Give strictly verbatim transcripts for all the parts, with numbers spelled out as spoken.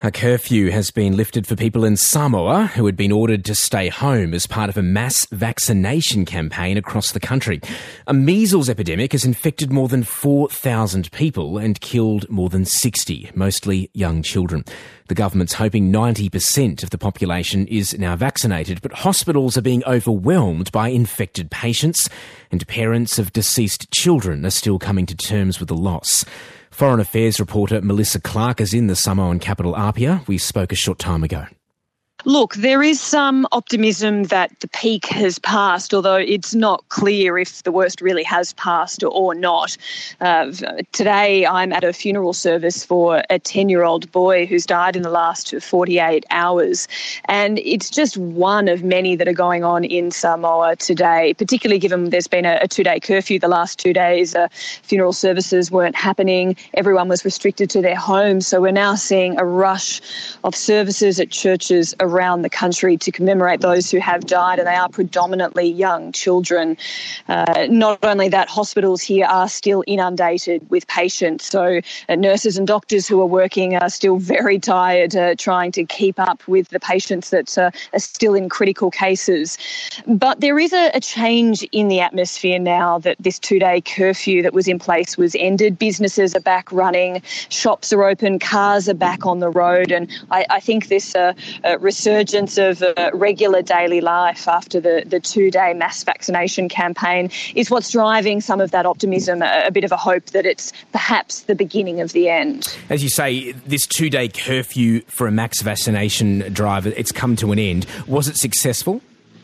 A curfew has been lifted for people in Samoa who had been ordered to stay home as part of a mass vaccination campaign across the country. A measles epidemic has infected more than four thousand people and killed more than sixty, mostly young children. The government's hoping ninety percent of the population is now vaccinated, but hospitals are being overwhelmed by infected patients, and parents of deceased children are still coming to terms with the loss. Foreign Affairs reporter Melissa Clark is in the Samoan capital, Apia. We spoke a short time ago. Look, there is some optimism that the peak has passed, although it's not clear if the worst really has passed or not. Uh, today, I'm at a funeral service for a ten-year-old boy who's died in the last forty-eight hours. And it's just one of many that are going on in Samoa today, particularly given there's been a, a two-day curfew the last two days. Uh, funeral services weren't happening. Everyone was restricted to their homes. So we're now seeing a rush of services at churches around around the country to commemorate those who have died, and they are predominantly young children. Uh, not only that, hospitals here are still inundated with patients, so uh, nurses and doctors who are working are still very tired uh, trying to keep up with the patients that uh, are still in critical cases. But there is a, a change in the atmosphere now that this two-day curfew that was in place was ended. Businesses are back running, shops are open, cars are back on the road, and I, I think this uh, uh, resurgence of uh, regular daily life after the, the two-day mass vaccination campaign is what's driving some of that optimism, a, a bit of a hope that it's perhaps the beginning of the end. As you say, this two-day curfew for a mass vaccination drive, it's come to an end. Was it successful?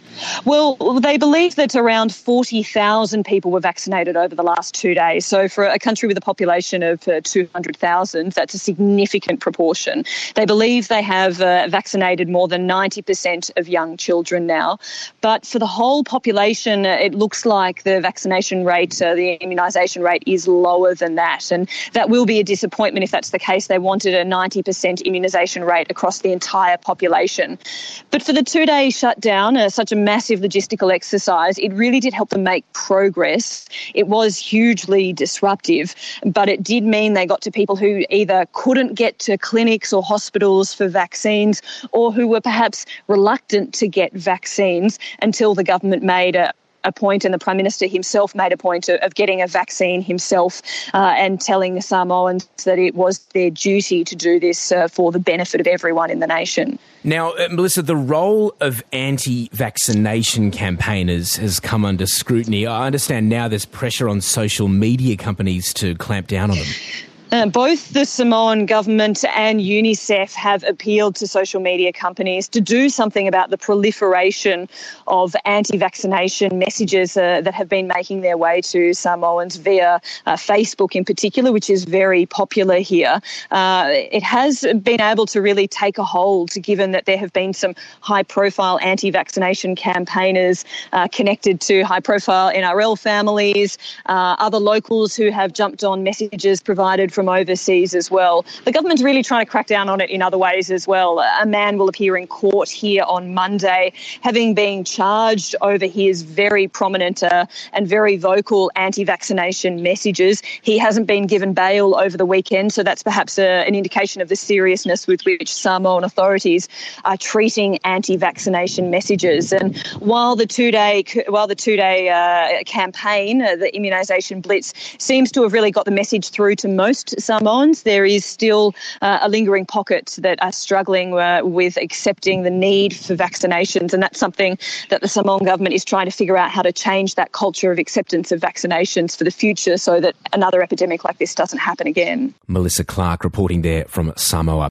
Well, they believe that around forty thousand people were vaccinated over the last two days. So for a country with a population of uh, two hundred thousand, that's a significant proportion. They believe they have uh, vaccinated more than ninety percent of young children now. But for the whole population, uh, it looks like the vaccination rate, uh, the immunisation rate is lower than that. And that will be a disappointment if that's the case. They wanted a ninety percent immunisation rate across the entire population. But for the two-day shutdown, uh, such a massive logistical exercise, it really did help them make progress. It was hugely disruptive, but it did mean they got to people who either couldn't get to clinics or hospitals for vaccines, or who were perhaps reluctant to get vaccines until the government made a a point, and the Prime Minister himself made a point of, of getting a vaccine himself uh, and telling the Samoans that it was their duty to do this uh, for the benefit of everyone in the nation. Now, uh, Melissa, the role of anti-vaccination campaigners has come under scrutiny. I understand now there's pressure on social media companies to clamp down on them. Uh, both the Samoan government and UNICEF have appealed to social media companies to do something about the proliferation of anti-vaccination messages uh, that have been making their way to Samoans via uh, Facebook in particular, which is very popular here. Uh, it has been able to really take a hold, given that there have been some high-profile anti-vaccination campaigners uh, connected to high-profile N R L families, uh, other locals who have jumped on messages provided from overseas as well. The government's really trying to crack down on it in other ways as well. A man will appear in court here on Monday, having been charged over his very prominent uh, and very vocal anti-vaccination messages. He hasn't been given bail over the weekend, so that's perhaps a, an indication of the seriousness with which Samoan authorities are treating anti-vaccination messages. And while the two-day while the two-day uh, campaign, uh, the immunisation blitz, seems to have really got the message through to most Samoans, there is still uh, a lingering pocket that are struggling uh, with accepting the need for vaccinations, and that's something that the Samoan government is trying to figure out how to change that culture of acceptance of vaccinations for the future so that another epidemic like this doesn't happen again. Melissa Clark reporting there from Samoa.